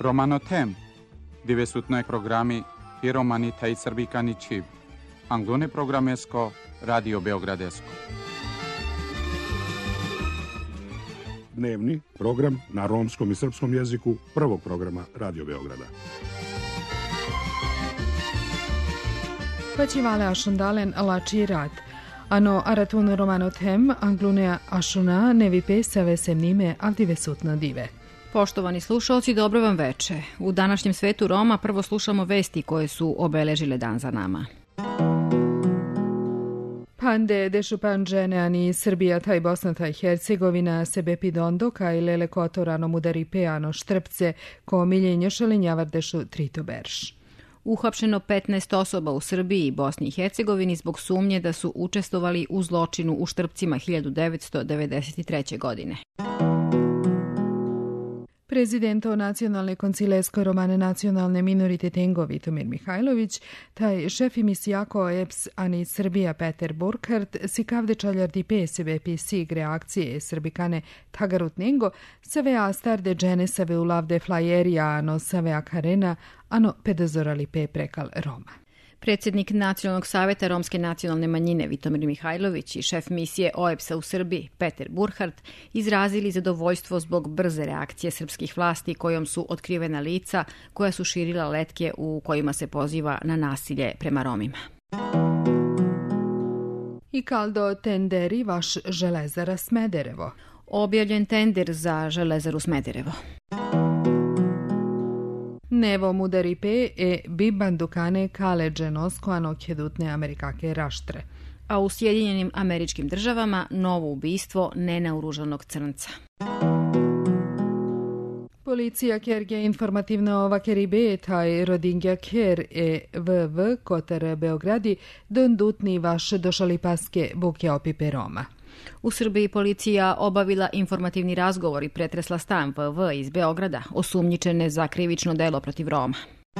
Романотем, дивесутној програми и романи тај србикани чиб. Англоне програмеско, Радио Beogradesко. Dnevni program na romskom i srpskom jeziku prvog programa Radio Beograda. Paćivale ašundalen lači rad. Ano aratun romanothem anglune ašuna nevi pesave semnime avdivesutno dive. Poštovani slušalci, dobro vam veče. U današnjem svetu Roma prvo slušamo vesti koje su obeležile dan za nama. Pande dešupan žene ani Srbija taj Bosna taj Hercegovina sebe pidondo kaj lele kotorano mudari peano štrpce ko miljenje šalinjavar dešu trito berš. Uhapšeno 15 osoba u Srbiji i Bosni i Hercegovini zbog sumnje da su učestvovali u zločinu u Štrpcima 1993. godine. Prezidento Nacionalne koncilesko romane nacionalne minoritetengo Vitomir Mihajlović, taj šef emisijako EPS ani Srbija Peter Burkhardt si kavde čaljardi pesebe pisig reakcije srbikane Tagarut Nengo save a starde džene save u lavde flajerija ano save a karena ano pedazorali pe prekal Roma. Predsjednik Nacionalnog saveta romske nacionalne manjine Vitomir Mihajlović i šef misije OEPS-a u Srbiji Peter Burkhardt izrazili zadovoljstvo zbog brze reakcije srpskih vlasti kojom su otkrivena lica koja su širila letke u kojima se poziva na nasilje prema Romima. I kaldo tenderi vaš Železara Smederevo. Objavljen tender za Železaru Smederevo. Nevo mudari pe e bibandukane kaleđe noskoano kjedutne Amerikake raštre. A u Sjedinjenim Američkim Državama novo ubistvo nenaoružanog crnca. Policija kerge informativno ovakeri be taj rodingja ker e vv kotar Beogradi dondutni vaš došali paske buke opipe Roma. U Srbiji policija obavila informativni razgovor i pretresla stan VV iz Beograda, osumnjičene za krivično delo protiv Roma.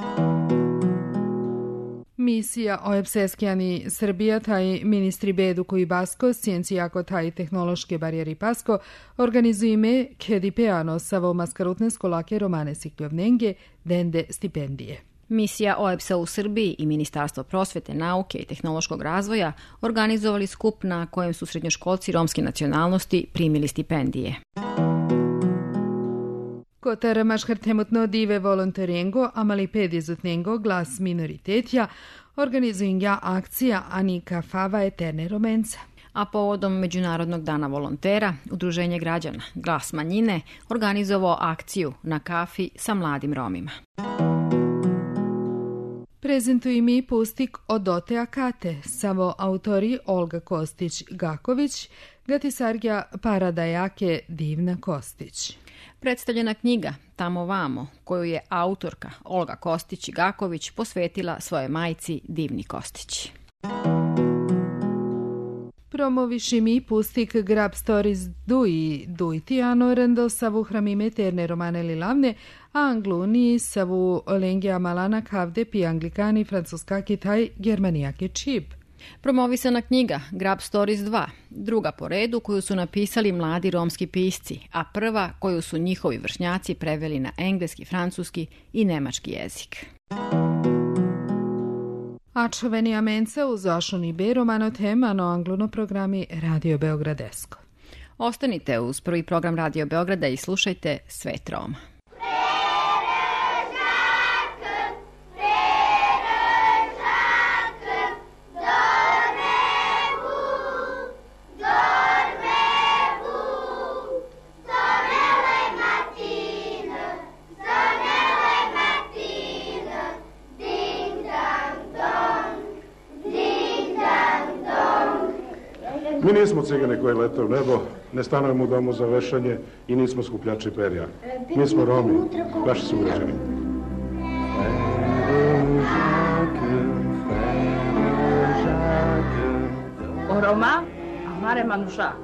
Misija OEPS-eskijani Srbija taj ministri bedu koji Basko, scijencijako taj tehnološke barijeri Pasko, organizuju ime kedipeano savo maskarutne skolake romane sikljovnenge dende stipendije. Misija OEPS-a u Srbiji i Ministarstvo prosvete, nauke i tehnološkog razvoja organizovali skup na kojem su srednjoškolci romske nacionalnosti primili stipendije. Kotar maškartemutno dive volontarengo, amali pedizutnengo glas minoritetja, organizujenja akcija Anika Fava eterne romenca. A povodom Međunarodnog dana volontera, Udruženje građana Glas manjine organizovao akciju na kafi sa mladim Romima. Prezentuj mi pustik od Ote Akate, samo autori Olga Kostić-Gaković, Gatisargja Paradajake Divna Kostić. Predstavljena knjiga Tamo vamo, koju je autorka Olga Kostić-Gaković posvetila svoje majci Divni Kostić. Promoviši mi pustik Grab Stories Dui Duitijano rendo savu hramime terne romane lilavne, a angluni savu lengja malana kavde pi anglikani francuska kitaj germanijake čib. Promovisana knjiga Grab Stories 2, druga po redu koju su napisali mladi romski pisci, a prva koju su njihovi vršnjaci preveli na engleski, francuski i nemački jezik. Ačoveni amenca uz ašuni be romanotem ano angluno programi Radio Beogradesko. Ostanite uz prvi program Radio Beograda i slušajte Svet Roma. Mi nismo cigane koji lete u nebo, ne stanujemo u domu za vešanje i nismo skupljači perja. Mi smo Romi, vaši sugrađani. O Roma, amare manuša.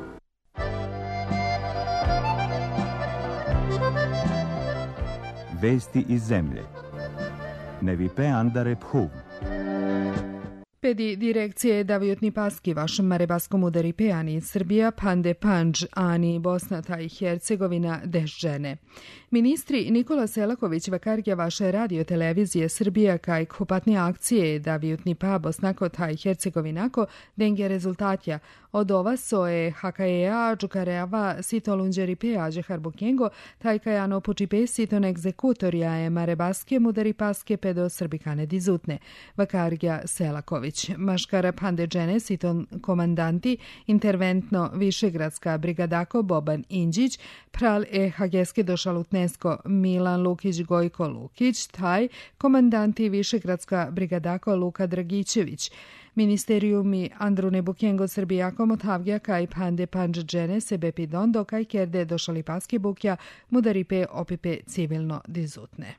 Vesti iz zemlje. Nevipe andare phum. Expedi direkcije Davjotni Paskivaš, Marebaskom udari Peani, Srbija, Pande Panđ, Ani, Bosna, i Hercegovina, Dežđene. Ministri Nikola Selaković, Vakargja vaše radio televizije Srbija, kaj kupatne akcije Davjotni Pa, Bosnako, i Hercegovinako, denge rezultatja. Od ova soje HKEA, Džukareava, Sito Lunđeri Pea, Džeharbukengo, tajkajano Pučipe, Siton egzekutorja je Marebaske, Mudari Paske, pedo Srbikane dizutne. Vakargja Selaković, Maškara Pandeđene, Siton komandanti, interventno Višegradska brigadako Boban Inđić, Pral Hageske došalutnesko Milan Lukić Gojko Lukić, taj komandanti Višegradska brigadako Luka Dragićević. Ministerijumi Andrune Bukengo Srbijako Motavgja kaj Pande Panđđene Sebepi Dondo kaj Kerde došali Paske Bukja Mudaripe opipe civilno dizutne.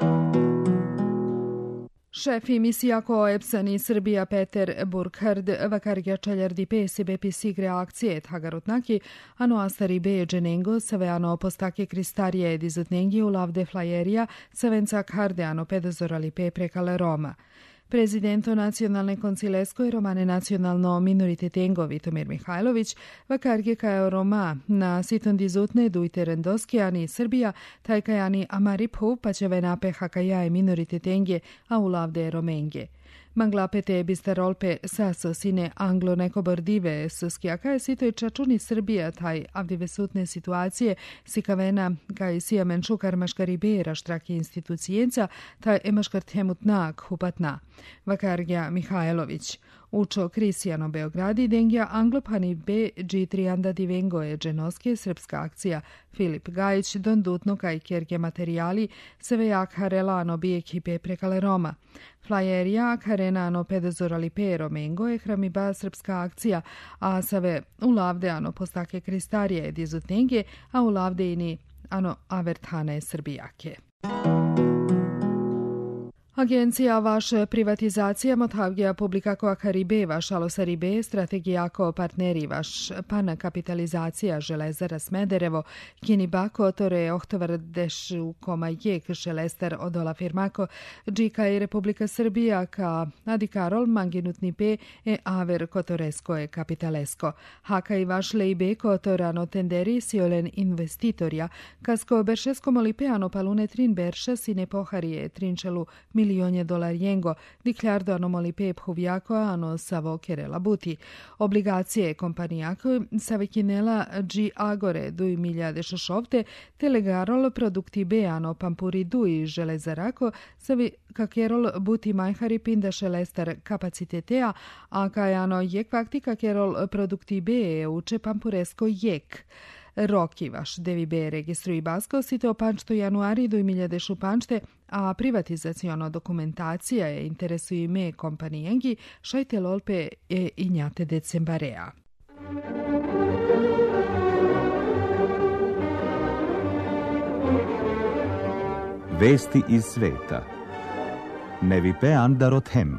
Šef emisijako OEBS-ani Srbija Peter Burkhard Vakargja čaljardi pe sebepi sigre akcije Tagarutnaki ano astari be dženengo saveano postake kristarije dizutnengi u lavde flajerija savenca karde ano pedozorali pe prekale Roma. Prezidento Nacionalne koncileskoj Romane nacionalno minoritetengo Vitomir Mihajlović, Vakargje kao Roma na siton dizutne dujte rendoskijani Srbija, tajkajani Amaripu, pa će venape hakajaje minoritetenge, a ulavde Romenge. Manglapete bistarolpe saso sine anglo neko bordive suskijaka je sitoj čačuni Srbija taj avdive sutne situacije sikavena kaj sija menšukar maškaribe raštraki institucijenca taj emaškar temutnak hupatna. Vakargja Mihajlović. Učo Krisijano Beogradi dengja anglopani B. G3 divengo je dženoske srpska akcija Filip Gajić dondutno kaj kerge materijali sevejak harelano bi ekipe prekale Roma. Flajerija karenano pedozorali pe Romengo je hramiba srpska akcija, a save ulavde ano postake kristarije dizutnenge, a ulavde ini ano avertane Srbijake. Agencija vaš privatizacija Motavgija publikako akaribe vaš alosaribe strategijako partneri vaš pana kapitalizacija železara Smederevo kinibako tore ohtovar dešu koma jek želestar odola firmako džika i Republika Srbija ka adikarol manginutni pe e aver kotoresko e kapitalesko. Haka i vaš leibe kotorano tenderi siolen investitorja kasko beršesko molipeano palune trin berša sine poharije trinčelu milionje $, diklardo anomoli pep huvjako ano savo kerela buti. Obligacije kompanijako savekinela G Agore duj miljade šošovte, telegarol produkti be ano pampuri duj železarako savi kakerol buti majhari pinda šelestar kapacitetea, a kajano jek vakti kakerol produkti be uče pampuresko jek. Roki vaš DVB registruji basko sito pančto januari 2000 pančte, a privatizaciono dokumentacija je interesuji me kompanijengi šajte lolpe e injate decembarea. Vesti iz sveta. Nevipe Andarothem.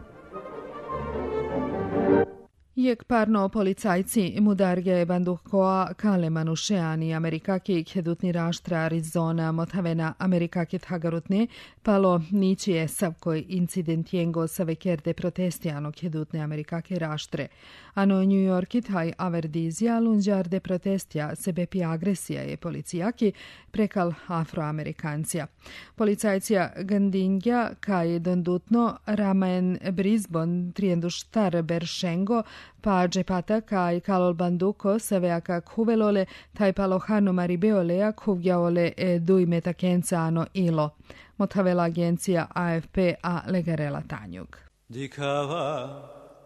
Jek parno policajci mudarge banduhkoa kale manušeani amerikaki hedutni raštra Arizona motavena amerikaki thagarutne palo niči je savkoj incidentijengo savekerde protestiano hedutne amerikake raštre. Ano New Yorkit haj averdizija lunđarde protestija sebepi agresija je policijaki prekal afroamerikancija. Policajcija Gandingja kaj dondutno Ramen Brisbane trienduštar Beršengo pa džepata kaj kalol banduko saveaka kuvelole taj palohano maribeolea kuvjaole e duj metakencano ilo. Motavela agencija AFP a legarela Tanjug. Dikava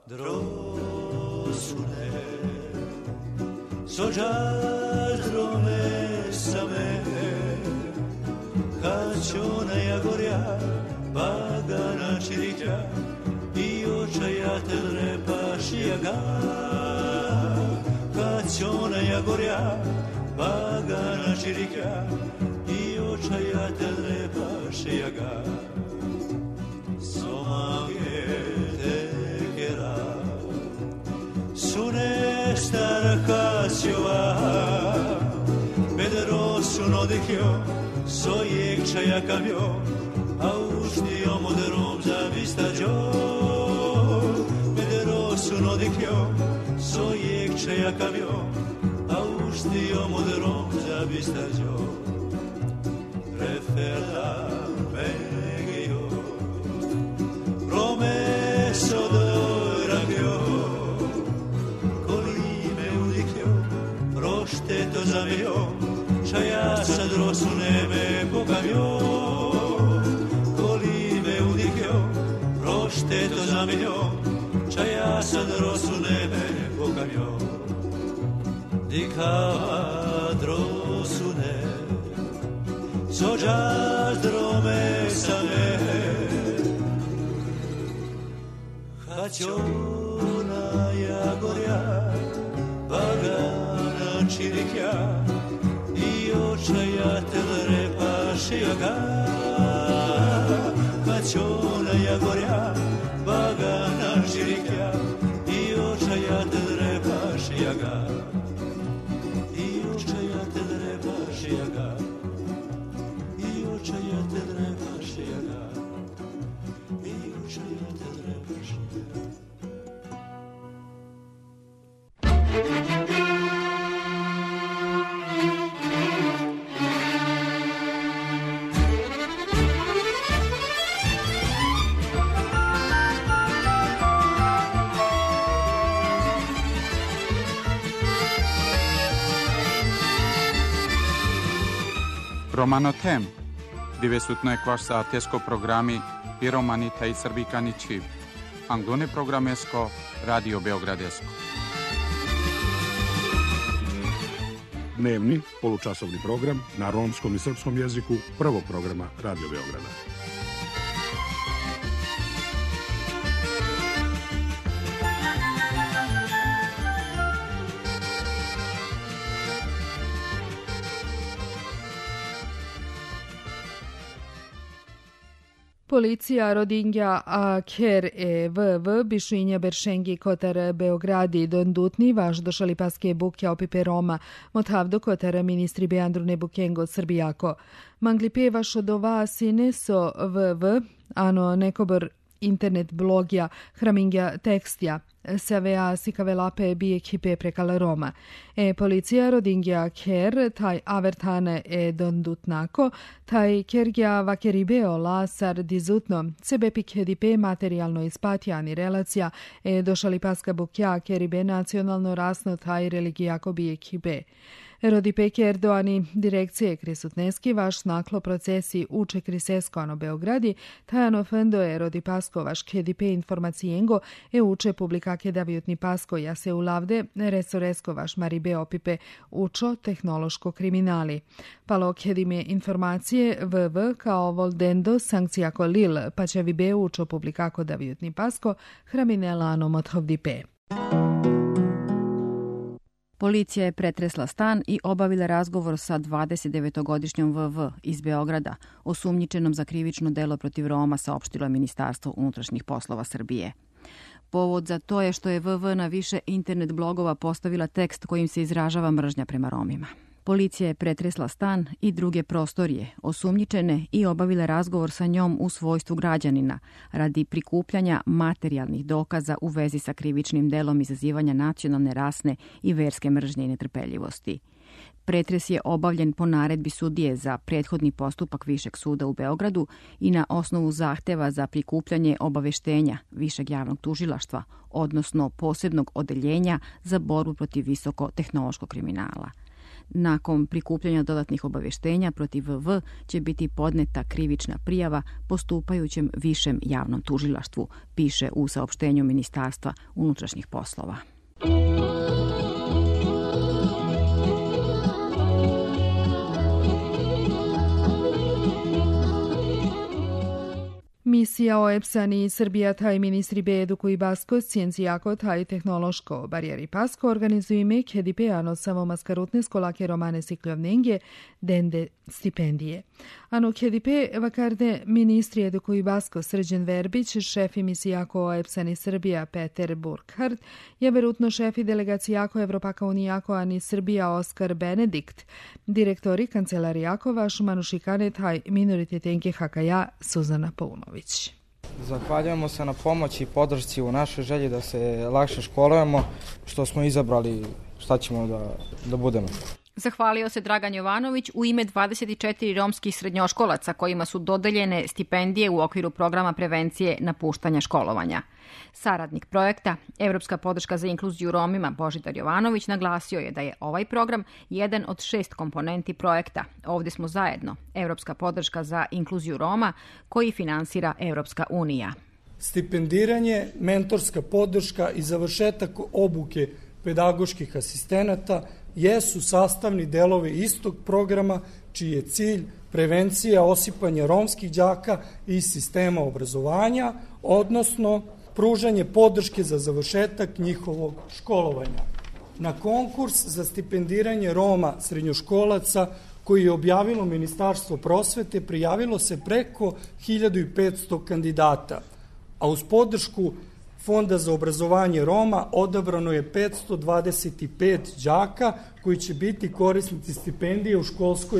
drosune sođar drome same kačone jagorja bagana čirića i očaja telre pašijaga kačone jagorja bagana čirića i očaja telre pašijaga somage tekera sune stara kasjova bedero suno dekio sojek čaja kamio a uštio moderom za vistađo bedero nessuno di chiò, so iecce a camiò, austio moderon già vista giò, referda megio, promesso d'oragio, colime udicchio, rošteto zamio, čaja sa drosu neme pokamio, colime udicchio, rošteto zamio, čaja sa drosu neme pokamio, dikava drosu ne, sođas drome sa ne, haćona jagorja, bagana čirikja, i očaja telere pašijaga, haćona jagorja, bagana čirikja, i očaja telere pašijaga, i očaja telere pašijaga, i očaja telere pašijaga, i očaja telere pašijaga. Romano Tem, divesutno je kvaš sa tesko programi i romani taj srbikani čiv. Anglone programesko, Radio Beogradesko. Dnevni, polučasovni program na romskom i srpskom jeziku prvog programa Radio Beograda. Policija Rodingja a Ker VV Bišinja Beršengi Kotar Beogradi Dondutni vaš došali paske bukja opipe Roma Mothavdo Kotar ministri Beandrune Bukengo Srbijako. Manglipe vašo do vas i neso VV ano nekobr internet blogja hramingja tekstja SVA sikavelape bi ekipe prekala Roma. Policija Rodingja Ker taj avertane dondutnako, taj kergja vakeribeo lasar dizutno, sebe pikhedipe materijalno ispatjani relacija došali paska bukja keribe nacionalno rasno taj religijako bi ekipe. Rodipeke Erdoani direkcije Krisutneski vaš naklo procesi uče Krisesko ano Beogradi, tajano fendo je Rodipasko vaš kedipe informacijengo uče publikake davijutni pasko ja se ulavde resoresko vaš maribe opipe učo tehnološko kriminali. Palo kedime informacije VV kao voldendo sankcijako lil pa će vibe učo publikako davijutni pasko hraminelano mothovdipe. Policija je pretresla stan i obavila razgovor sa 29-godišnjom VV iz Beograda, osumnjičenom za krivično delo protiv Roma, saopštilo Ministarstvo unutrašnjih poslova Srbije. Povod za to je što je VV na više internet blogova postavila tekst kojim se izražava mržnja prema Romima. Policija je pretresla stan i druge prostorije osumnjičene i obavila razgovor sa njom u svojstvu građanina radi prikupljanja materijalnih dokaza u vezi sa krivičnim delom izazivanja nacionalne, rasne i verske mržnje i netrpeljivosti. Pretres je obavljen po naredbi sudije za prethodni postupak Višeg suda u Beogradu i na osnovu zahteva za prikupljanje obaveštenja Višeg javnog tužilaštva, odnosno posebnog odeljenja za borbu protiv visoko-tehnološkog kriminala. Nakon prikupljanja dodatnih obaveštenja protiv VV će biti podneta krivična prijava postupajućem Višem javnom tužilaštvu, piše u saopštenju Ministarstva unutrašnjih poslova. Misija OEBS-a ni Srbija taj ministri be edukuju Basko, scijencijako taj tehnološko barijeri Pasko organizuju ime kedipeano samo maskarutne skolake romane sikljovnenge dende stipendije. Ano kedipe vakarde ministri edukuju Basko Srđan Verbić, šefi misijako OEBS-a ni Srbija Peter Burkhardt, je verutno šefi delegacijako Evropaka unijako ani Srbija Oskar Benedikt, direktori kancelarijako vaš manušikane taj minoritet enke hakaja Suzana Paunović. Zahvaljujemo se na pomoći i podršci u našoj želji da se lakše školujemo, što smo izabrali šta ćemo da budemo. Zahvalio se Dragan Jovanović u ime 24 romskih srednjoškolaca kojima su dodeljene stipendije u okviru programa prevencije napuštanja školovanja. Saradnik projekta Evropska podrška za inkluziju Romima Božidar Jovanović naglasio je da je ovaj program jedan od 6 komponenti projekta. Ovdje smo zajedno, Evropska podrška za inkluziju Roma, koji finansira Evropska unija. Stipendiranje, mentorska podrška i završetak obuke pedagoških asistenata jesu sastavni delovi istog programa čiji je cilj prevencija osipanja romskih đaka iz sistema obrazovanja, odnosno pružanje podrške za završetak njihovog školovanja. Na konkurs za stipendiranje Roma srednjoškolaca koji je objavilo Ministarstvo prosvete prijavilo se preko 1500 kandidata, a uz podršku Fonda za obrazovanje Roma odabrano je 525 đaka koji će biti korisnici stipendije u školskoj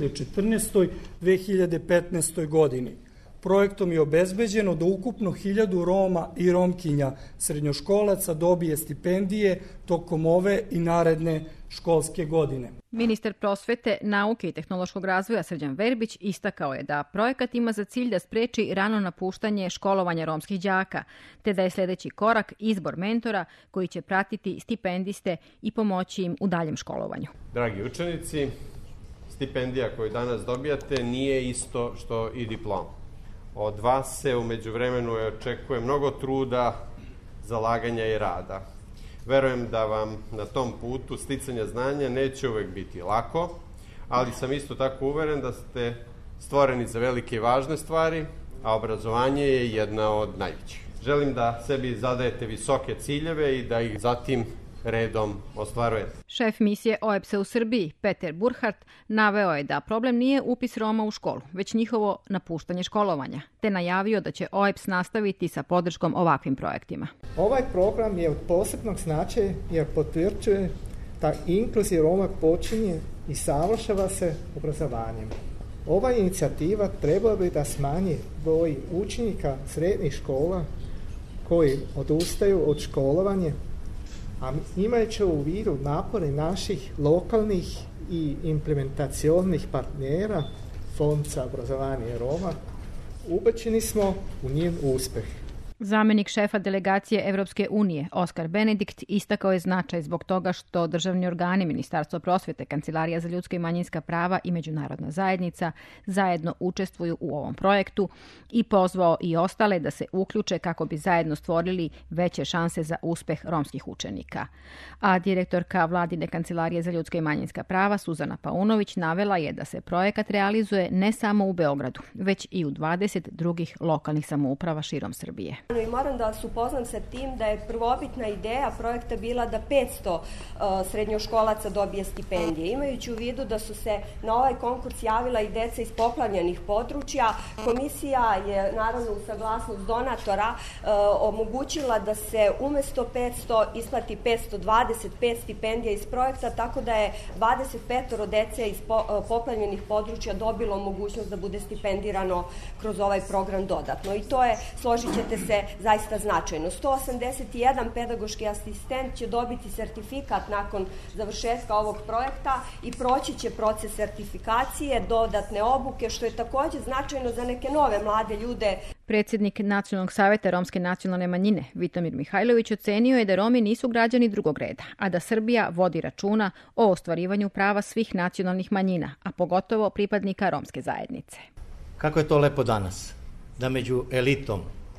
2014-2015. godini. Projektom je obezbeđeno da ukupno 1000 Roma i Romkinja srednjoškolaca dobije stipendije tokom ove i naredne školske godine. Ministar prosvete, nauke i tehnološkog razvoja Srđan Verbić istakao je da projekat ima za cilj da spreči rano napuštanje školovanja romskih đaka, te da je sljedeći korak izbor mentora koji će pratiti stipendiste i pomoći im u daljem školovanju. Dragi učenici, stipendija koju danas dobijate nije isto što i diplom. Od vas se u međuvremenu očekuje mnogo truda, zalaganja i rada. Verujem da vam na tom putu sticanja znanja neće uvek biti lako, ali sam isto tako uveren da ste stvoreni za velike i važne stvari, a obrazovanje je jedna od najvećih. Želim da sebi zadajete visoke ciljeve i da ih zatim redom ostvarujete. Šef misije OEBS-a u Srbiji, Peter Burkhardt, naveo je da problem nije upis Roma u školu, već njihovo napuštanje školovanja, te najavio da će OEBS nastaviti sa podrškom ovakvim projektima. Ovaj program je od posebnog značaja jer potvrđuje da inkluzija Roma počinje i savršava se obrazovanjem. Ova inicijativa trebala bi da smanji broj učenika srednjih škola koji odustaju od školovanja, a imajući u vidu napore naših lokalnih i implementacionih partnera, Fond za obrazovanje Roma, ubeđeni smo u njen uspeh. Zamenik šefa delegacije Evropske unije, Oskar Benedikt, istakao je značaj zbog toga što državni organi, Ministarstvo prosvete, Kancelarija za ljudska i manjinska prava i međunarodna zajednica zajedno učestvuju u ovom projektu i pozvao i ostale da se uključe kako bi zajedno stvorili veće šanse za uspeh romskih učenika. A direktorka Vladine Kancelarije za ljudska i manjinska prava, Suzana Paunović, navela je da se projekat realizuje ne samo u Beogradu, već i u 20 drugih lokalnih samouprava širom Srbije. I moram da vas upoznam sa tim da je prvobitna ideja projekta bila da 500 srednjoškolaca dobije stipendije. Imajući u vidu da su se na ovaj konkurs javila i deca iz poplavljenih područja, komisija je naravno u saglasnost donatora omogućila da se umesto 500 isplati 525 stipendija iz projekta, tako da je 25 dece iz poplavljenih područja dobilo mogućnost da bude stipendirano kroz ovaj program dodatno. I to je, složit ćete se, zaista značajno. 181 pedagoški asistent će dobiti sertifikat nakon završetka ovog projekta i proći će proces sertifikacije, dodatne obuke, što je također značajno za neke nove mlade ljude. Predsjednik Nacionalnog saveta Romske nacionalne manjine, Vitomir Mihajlović, ocenio je da Romi nisu građani drugog reda, a da Srbija vodi računa o ostvarivanju prava svih nacionalnih manjina, a pogotovo pripadnika romske zajednice. Kako je to lepo danas, da među elitom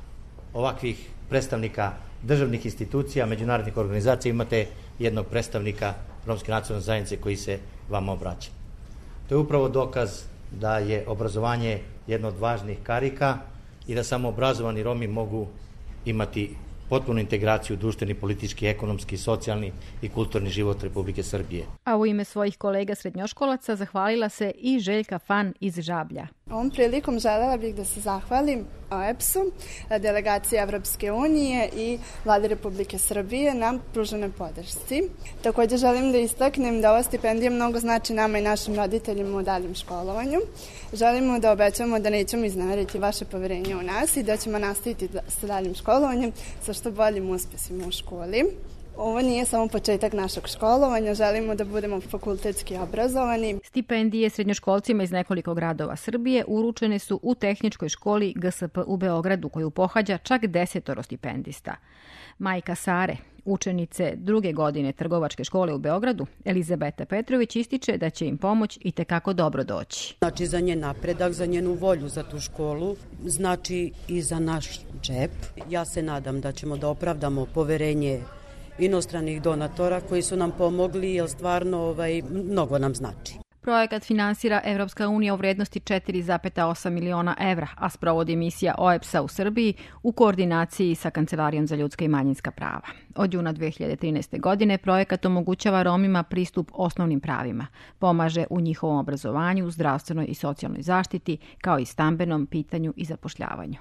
ovakvih predstavnika državnih institucija, međunarodnih organizacija imate jednog predstavnika romske nacionalne zajednice koji se vama obraća. To je upravo dokaz da je obrazovanje jedno od važnih karika i da samo obrazovani Romi mogu imati potpunu integraciju u društveni, politički, ekonomski, socijalni i kulturni život Republike Srbije. A u ime svojih kolega srednjoškolaca zahvalila se i Željka Fan iz Žablja. Ovom prilikom želela bih da se zahvalim OEBS-u, delegaciji Evropske unije i Vlade Republike Srbije na pruženoj podršci. Također želim da istaknem da ova stipendija mnogo znači nama i našim roditeljima u daljem školovanju. Želimo da obećamo da nećemo izneveriti vaše poverenje u nas i da ćemo nastaviti sa daljim školovanjem sa što boljim uspjesima u školi. Ovo nije samo početak našeg školovanja, želimo da budemo fakultetski obrazovani. Stipendije srednjoškolcima iz nekoliko gradova Srbije uručene su u Tehničkoj školi GSP u Beogradu, koju pohađa čak 10 stipendista. Majka Sare, učenice 2. godine Trgovačke škole u Beogradu, Elizabeta Petrović, ističe da će im pomoć i tekako dobro doći. Znači za njen napredak, za njenu volju za tu školu, znači i za naš džep. Ja se nadam da ćemo da opravdamo poverenje inostranih donatora koji su nam pomogli, jer stvarno mnogo nam znači. Projekat finansira Evropska unija u vrednosti 4,8 miliona evra, a sprovodi misija OEBS-a u Srbiji u koordinaciji sa Kancelarijom za ljudska i manjinska prava. Od juna 2013. godine projekat omogućava Romima pristup osnovnim pravima, pomaže u njihovom obrazovanju, zdravstvenoj i socijalnoj zaštiti, kao i stambenom pitanju i zapošljavanju.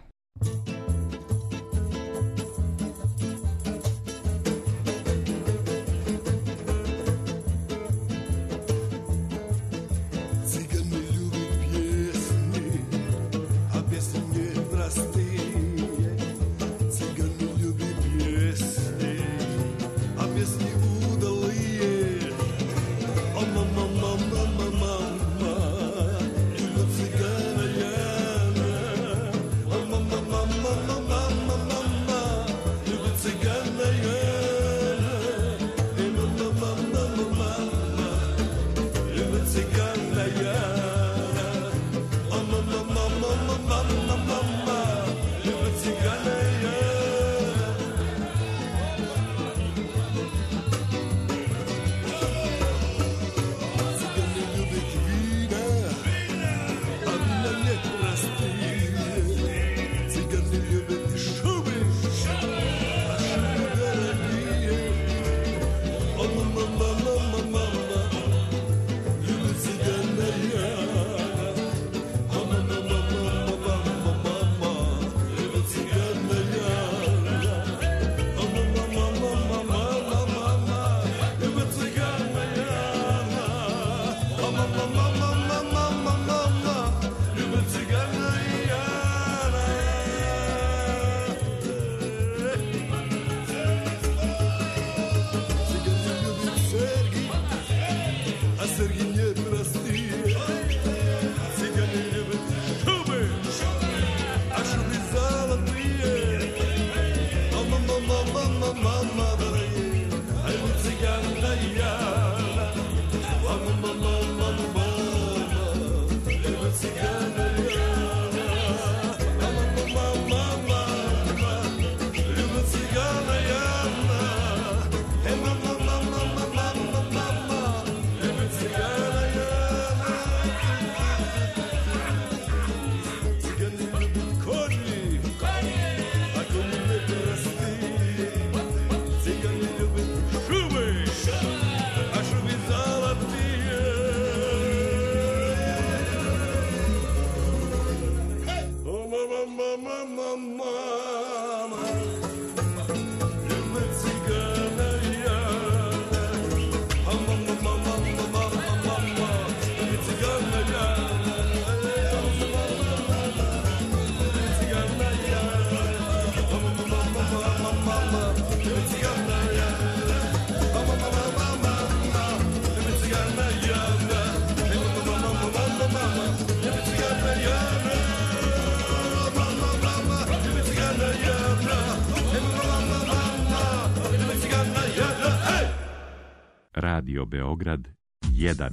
Radio Beograd 1.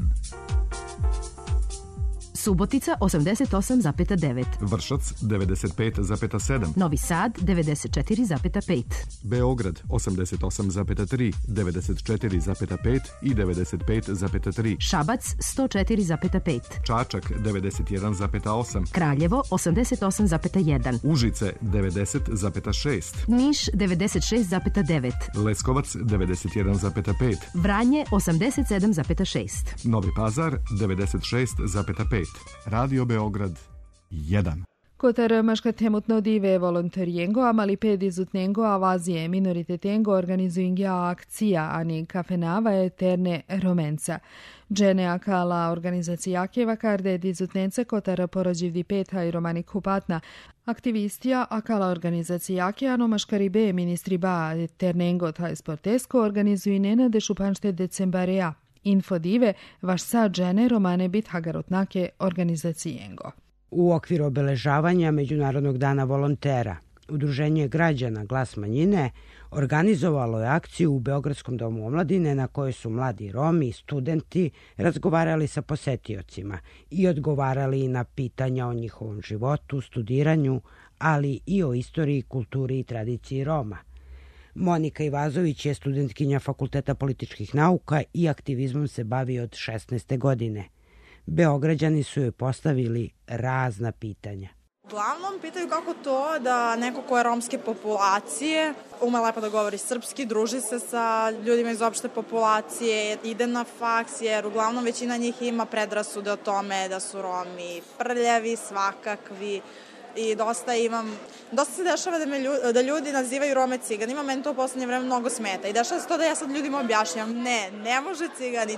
Subotica 88,9. Vršac 95,7. Novi Sad 94,5. Beograd 88,3, 94,5 i 95,3. Šabac 104,5. Čačak 91,8. Kraljevo 88,1. Užice 90,6. Niš 96,9. Leskovac 91,5. Vranje 87,6. Novi Pazar 96,5. Radio Beograd 1. Kotar maškatemutno dive volontariengo, a malipedizutnengo avazie minoritetengo organizuingia akcija ani kafenava eterne romenca. Džene akala organizacijakeva karde dizutnence kotar porođivdi peta i romani kupatna. Aktivistija akala organizacijake ano maškaribe ministri ba eternengo taj sportesko organizuinena de šupanšte decembarea. Infodive vaš sad džene romane bit hagarotnake organizacijengo. U okviru obeležavanja Međunarodnog dana volontera, Udruženje građana Glas manjine organizovalo je akciju u Beogradskom domu omladine na kojoj su mladi Romi i studenti razgovarali sa posetiocima i odgovarali na pitanja o njihovom životu, studiranju, ali i o istoriji, kulturi i tradiciji Roma. Monika Ivazović je studentkinja Fakulteta političkih nauka i aktivizmom se bavi od 16. godine. Beograđani su joj postavili razna pitanja. Uglavnom, pitaju kako to da neko ko je romske populacije ume lepo da govori srpski, druži se sa ljudima iz opšte populacije, ide na faks, jer uglavnom većina njih ima predrasude o tome da su Romi prljavi, svakakvi. I dosta se dešava da ljudi nazivaju Rome ciganima, meni to u poslednje vreme mnogo smeta. I dešava se to da ja sad ljudima objašnjam, ne može cigani.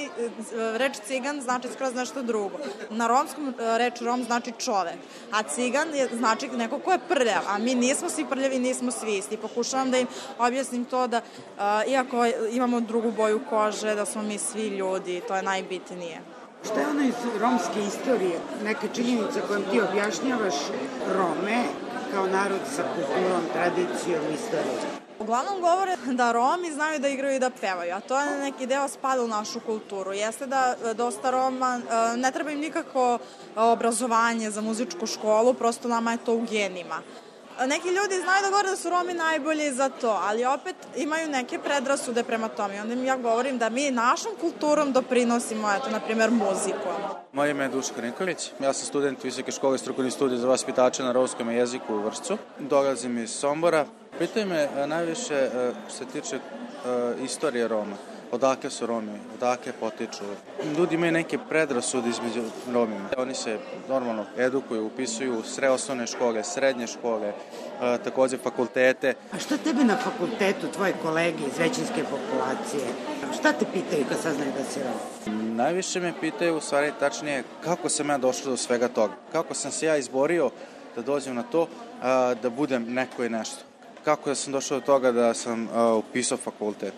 Reč cigan znači skroz nešto drugo. Na romskom reč Rom znači čovek, a cigan znači neko ko je prljav, a mi nismo svi prljavi, nismo svi isti. Pokušavam da im objasnim to da, iako imamo drugu boju kože, da smo mi svi ljudi, to je najbitnije. Šta je ono iz romske istorije, neka činjenica kojom ti objašnjavaš Rome kao narod sa kulturom, tradicijom, istorijom? Uglavnom govore da Romi znaju da igraju i da pevaju, a to je neki deo spada u našu kulturu. Jeste da dosta Roma, ne treba im nikako obrazovanje za muzičku školu, prosto nama je to u genima. Neki ljudi znaju da govore da su Romi najbolji za to, ali opet imaju neke predrasude prema tome. I onda im ja govorim da mi našom kulturom doprinosimo, eto, na primjer, muzikom. Moje ime je Duško Nikolić, ja sam student Visoke škole strukovnih studija za vaspitače na romskom jeziku u Vršcu. Dolazim iz Sombora. Pitaju me najviše se tiče istorije Roma. Odakle su Romi, odakle potiču. Ljudi imaju neke predrasude između Romima. Oni se normalno edukuju, upisuju osnovne škole, srednje škole, takođe fakultete. A šta tebe na fakultetu, tvoje kolege iz većinske populacije, šta te pitaju kad saznaju da si Rom? Najviše me pitaju, u stvari tačnije, kako sam ja došao do svega toga. Kako sam se ja izborio da dođem na to, da budem neko i nešto. Kako da sam došao do toga da sam upisao fakultet.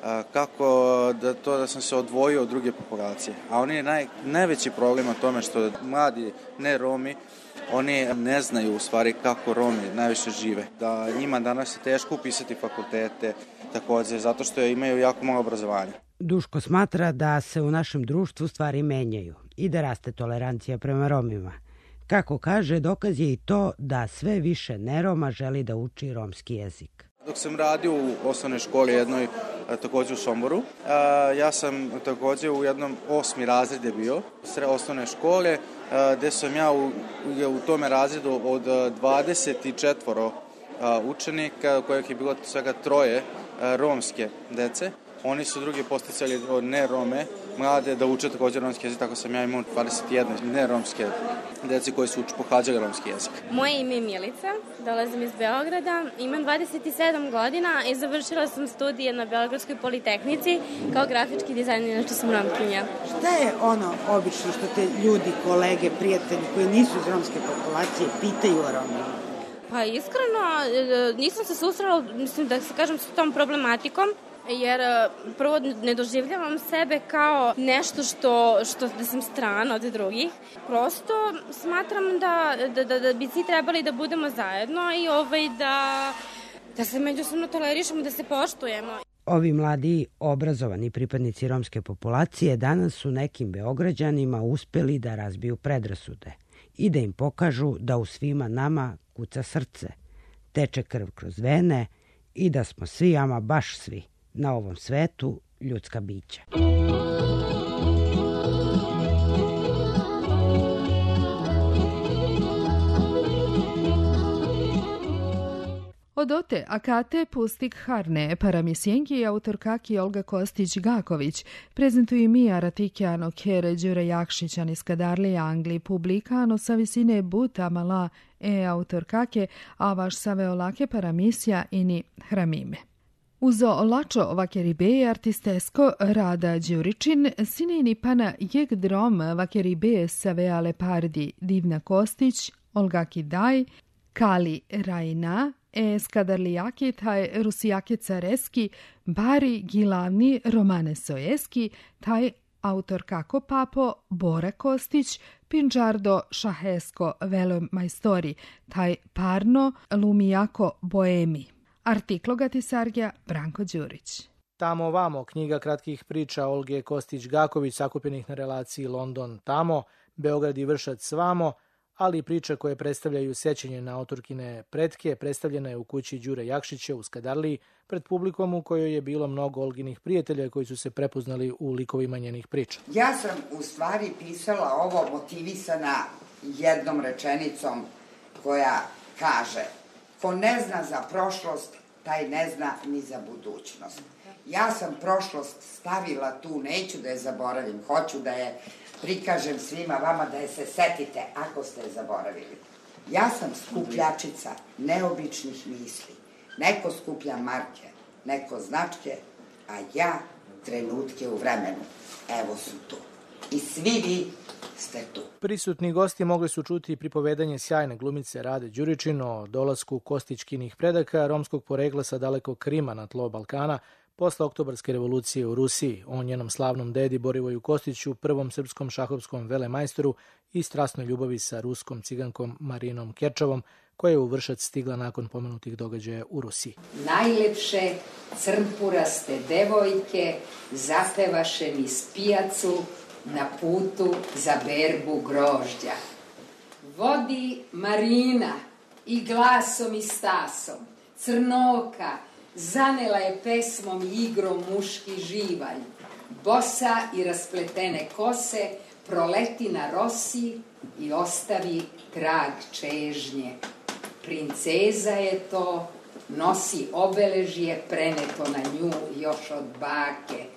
Kako da sam se odvojio od druge populacije. A oni je najveći problem o tome što mladi ne Romi, oni ne znaju u stvari kako Romi najviše žive. Da njima danas je teško upisati fakultete, takođe, zato što imaju jako malo obrazovanja. Duško smatra da se u našem društvu stvari menjaju i da raste tolerancija prema Romima. Kako kaže, dokaz je i to da sve više neroma želi da uči romski jezik. Dok sam radio u osnovnoj školi jednoj, takođe u Somboru, ja sam takođe u jednom 8. razred je bio, osnovne škole, gde sam ja u tome razredu od 24 učenika, kojih je bilo svega 3 romske dece. Oni su drugi posticali od ne-Rome, mlade da uče takođe romski jezik, tako sam ja imao 21 ne-romske dece koji su pohađali romski jezik. Moje ime je Milica, dolazim iz Beograda, imam 27 godina i završila sam studije na Beogradskoj politehnici kao grafički dizajner, inače sam Romkinja. Šta je ono obično što te ljudi, kolege, prijatelji koji nisu iz romske populacije pitaju o Romima? Pa iskreno, nisam se susrela, mislim da se kažem, s tom problematikom, jer prvo ne doživljavam sebe kao nešto što da sam strana od drugih. Prosto smatram da bi svi trebali da budemo zajedno i da se međusobno tolerišemo, da se poštujemo. Ovi mladi, obrazovani pripadnici romske populacije danas su nekim Beograđanima uspeli da razbiju predrasude i da im pokažu da u svima nama kuca srce, teče krv kroz vene i da smo svi, ama baš svi, na ovom svetu ljudska bića. Od Odote akate pustik harne, paramisijenki i autorkaki Olga Kostić-Gaković prezentuju Mija Ratikjano Kere Đure Jakšićan iz Kadarlija Angli publikano sa visine buta mala autorkake, a vaš saveolake paramisija ini hramime. Uzo lačo vakeribe artistesko Rada Đuričin, sinejni pana jeg drom vakeribe saveale pardi Divna Kostić, Olga Kidaj, Kali Rajna, Skadarlijaki taj Rusijake Careski, Bari Gilavni Romane Sojeski, taj autor kako papo Bora Kostić, Pinđardo Šahesko Velomajstori, taj Parno Lumijako Boemi. Artiklo Gatisargija Branko Đurić. Tamo vamo, knjiga kratkih priča Olge Kostić-Gaković sakupljenih na relaciji London tamo, Beograd i Vršac vamo, ali i priče koje predstavljaju sećanje na autorkine pretke, predstavljena je u kući Đure Jakšića u Skadarliji pred publikom u kojoj je bilo mnogo Olginih prijatelja koji su se prepoznali u likovima njenih priča. Ja sam u stvari pisala ovo motivisana jednom rečenicom koja kaže: ko ne zna za prošlost, taj ne zna ni za budućnost. Ja sam prošlost stavila tu, neću da je zaboravim, hoću da je prikažem svima vama, da je se setite ako ste je zaboravili. Ja sam skupljačica neobičnih misli. Neko skuplja marke, neko značke, a ja trenutke u vremenu. Evo su tu. I svi vi ste tu. Prisutni gosti mogli su čuti pripovedanje sjajne glumice Rade Đuričin o dolasku Kostićkinih predaka romskog porekla sa dalekog Krima na tlo Balkana posle Oktobarske revolucije u Rusiji, o njenom slavnom dedi Borivoju Kostiću, prvom srpskom šahovskom velemajstoru i strasnoj ljubavi sa ruskom cigankom Marinom Kerčovom, koja je u Vršac stigla nakon pomenutih događaja u Rusiji. Najlepše crnpuraste devojke zapevaše mi spijacu na putu za berbu grožđa. Vodi Marina i glasom i stasom, crnoka, zanela je pesmom i igrom muški živalj. Bosa i raspletene kose proleti na rosi i ostavi trag čežnje. Princeza je to, nosi obeležje preneto na nju još od bake.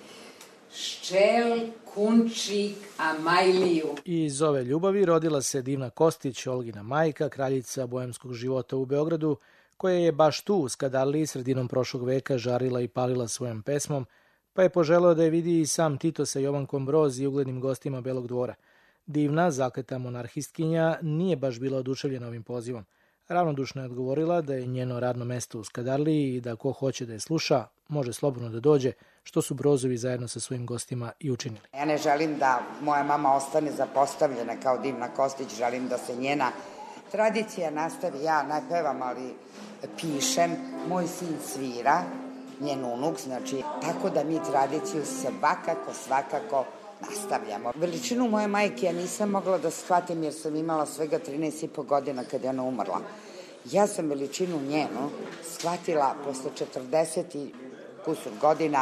Ščel, kunčik, amajliju. I iz ove ljubavi rodila se Divna Kostić, Olgina majka, kraljica boemskog života u Beogradu, koja je baš tu u Skadarliji sredinom prošlog veka žarila i palila svojom pesmom, pa je poželeo da je vidi i sam Tito sa Jovankom Broz i uglednim gostima Belog dvora. Divna, zakleta monarhistkinja, nije baš bila oduševljena ovim pozivom. Ravnodušno je odgovorila da je njeno radno mesto u Skadarliji i da ko hoće da je sluša, može slobodno da dođe, što su Brozovi zajedno sa svojim gostima i učinili. Ja ne želim da moja mama ostane zapostavljena kao Divna Kostić, želim da se njena tradicija nastavi. Ja ne pevam, ali pišem, moj sin svira, njen unuk, znači, tako da mi tradiciju svakako nastavljamo. Veličinu moje majke ja nisam mogla da shvatim jer sam imala svega 13,5 godina kada je ona umrla. Ja sam veličinu njenu shvatila posle 40 i kusur godina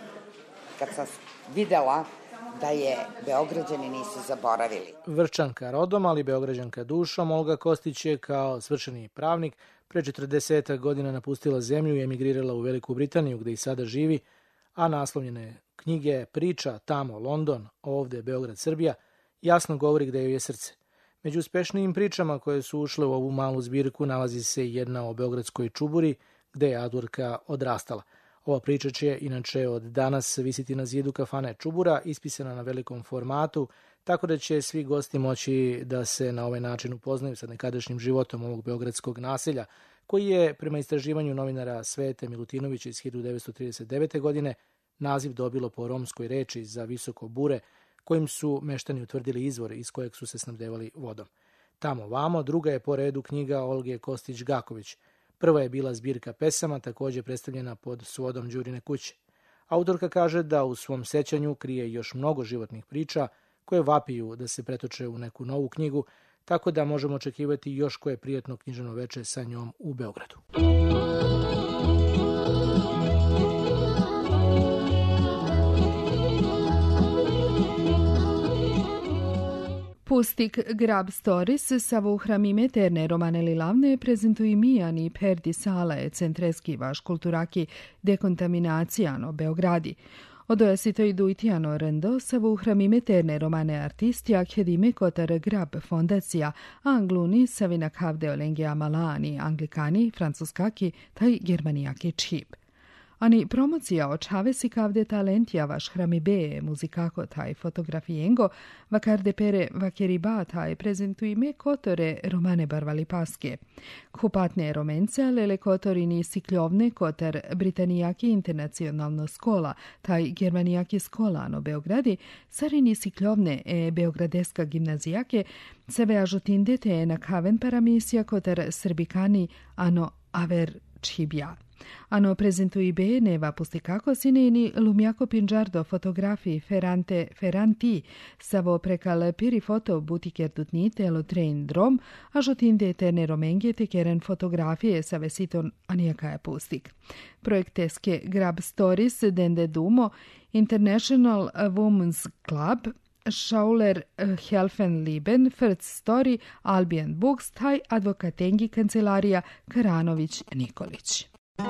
kad sam videla da je Beograđani nisu zaboravili. Vrčanka rodom, ali Beograđanka dušom, Olga Kostić je kao svršeni pravnik pre 40 godina napustila zemlju i emigrirala u Veliku Britaniju, gde i sada živi, a naslovljene knjige Priča, tamo London, ovde Beograd, Srbija, jasno govori gde joj je srce. Među uspešnijim pričama koje su ušle u ovu malu zbirku nalazi se jedna o beogradskoj čuburi, gde je autorka odrastala. Ova priča će inače od danas visiti na zidu kafane Čubura, ispisana na velikom formatu, tako da će svi gosti moći da se na ovaj način upoznaju sa nekadašnjim životom ovog beogradskog naselja, koji je, prema istraživanju novinara Svete Milutinovića iz 1939. godine, naziv dobilo po romskoj reči za visoko bure, kojim su meštani utvrdili izvor iz kojeg su se snabdevali vodom. Tamo vamo, druga je po redu knjiga Olge Kostić-Gaković. Prva je bila zbirka pesama, takođe predstavljena pod svodom Đurine kuće. Autorka kaže da u svom sećanju krije još mnogo životnih priča koje vapiju da se pretoče u neku novu knjigu, tako da možemo očekivati još koje prijatno književno veče sa njom u Beogradu. Pustik Grab Stories sa vuhramime terne romaneli lavne prezentui mijani perdi salae centreski vaš kulturaki dekontaminacijano Beogradi. Odojasito i dujtijano rendo sa vuhramime terne romane artistija kjedime kotar Grab fondacija Angluni savina kavde olengija malani anglikani francuskaki taj germanijaki čip. Ani promocija očave si kavde talentija vaš hramibe muzikako taj fotografijengo vakarde pere vakeriba taj prezentujime kotore romane barvali paske. Kupatne romence lele kotorini sikljovne kotar britanijaki internacionalno skola taj germanijaki skolano Beogradi sarini sikljovne beogradeska gimnazijake sebe ažutinde te na kaven paramisija kotar srbikani ano aver čibja. Ano prezentui be neva pustikako sineni lumjako pinđardo fotografii Ferranti savo prekal piri foto butiker dutnite lo train drom, a žutinde terne romenge te keren fotografije sa vesiton anijaka je pustik. Projekteske Grab Stories dende dumo International Women's Club Schauler Helfen Liben, First Story, Albion Books, taj advokatengi kancelarija Karanović-Nikolić.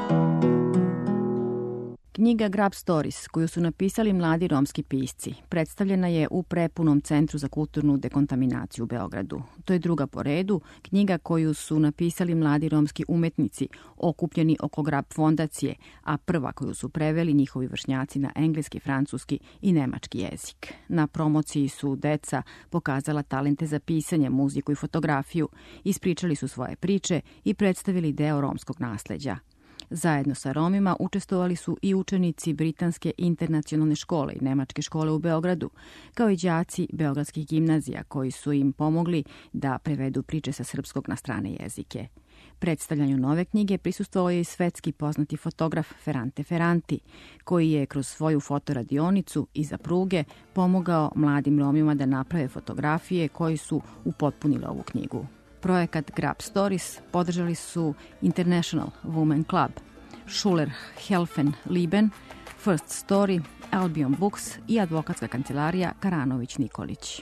Knjiga Grab Stories, koju su napisali mladi romski pisci, predstavljena je u Prepunom centru za kulturnu dekontaminaciju u Beogradu. To je druga po redu, knjiga koju su napisali mladi romski umetnici, okupljeni oko Grab fondacije, a prva koju su preveli njihovi vršnjaci na engleski, francuski i nemački jezik. Na promociji su deca pokazala talente za pisanje, muziku i fotografiju, ispričali su svoje priče i predstavili deo romskog nasleđa. Zajedno sa Romima učestvovali su i učenici Britanske internacionalne škole i Nemačke škole u Beogradu, kao i đaci beogradskih gimnazija koji su im pomogli da prevedu priče sa srpskog na strane jezike. Predstavljanju nove knjige prisustvovao je i svetski poznati fotograf Ferrante Ferranti, koji je kroz svoju fotoradionicu iza pruge pomogao mladim Romima da naprave fotografije koji su upotpunili ovu knjigu. Projekat Grab Stories podržali su International Women Club, Schuler Helfen Liben, First Story, Albion Books i advokatska kancelarija Karanović-Nikolić.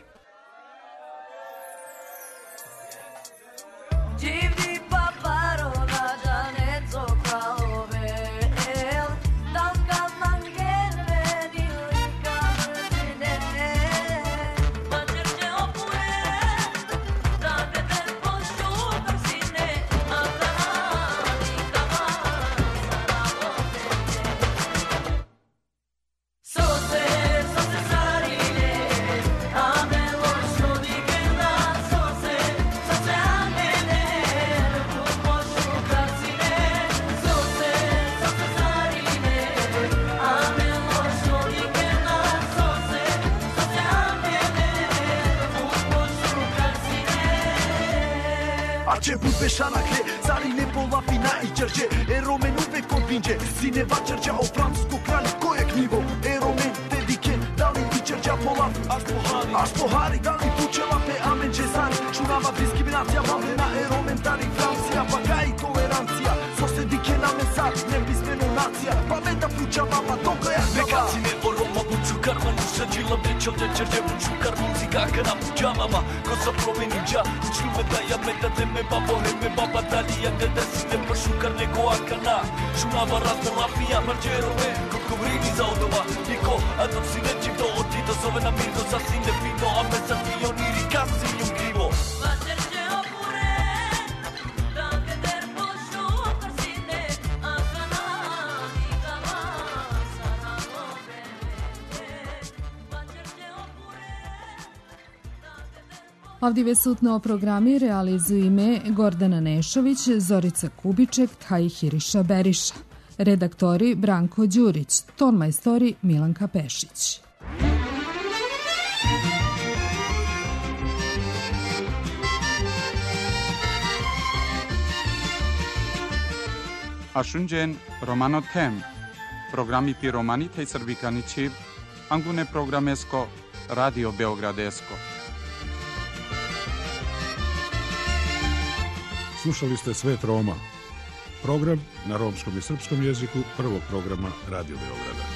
Ce bubeșanacre, țarile polafina i Đerđe, eromen uvek odvinđe, sineva Đerđa o francusku kralju kojeg nivo, eromen dedike, da li i Đerđa polaf, až pohari, da li tučela pe amen džezari, šunava diskriminacija, vamljena eromen tari Francija, pa kaj i tolerancija, so se dike na mesar, nepismeno nacija, pa me da puća vama, toga ja kava. Nekacine oroma buču karman, ušađila brečalđa Đerđe, buču karman, zigaka na puđamama, ko sa promeninđa, učljume da ja meta teme babo, heme baba, dalija, gada si ne pršukar nego akana, šunava razna lafija, marđerove, kod kovrini za odova, niko, a dok si nećim do oti, da zove na mirno, sasvim defino, a me sad pioniri, kasinjom krivo. Ovdje sutno programi realizuju ime Gordana Nešović, Zorica Kubiček, taj Hiriša Beriša. Redaktori Branko Đurić, tonmajstori Milanka Pešić. Ashunjen Romano Tem, programi pi romani tej srbikanići, angune programesko, Radio Beogradesko. Slušali ste Svet Roma, program na romskom i srpskom jeziku prvog programa Radio Beograda.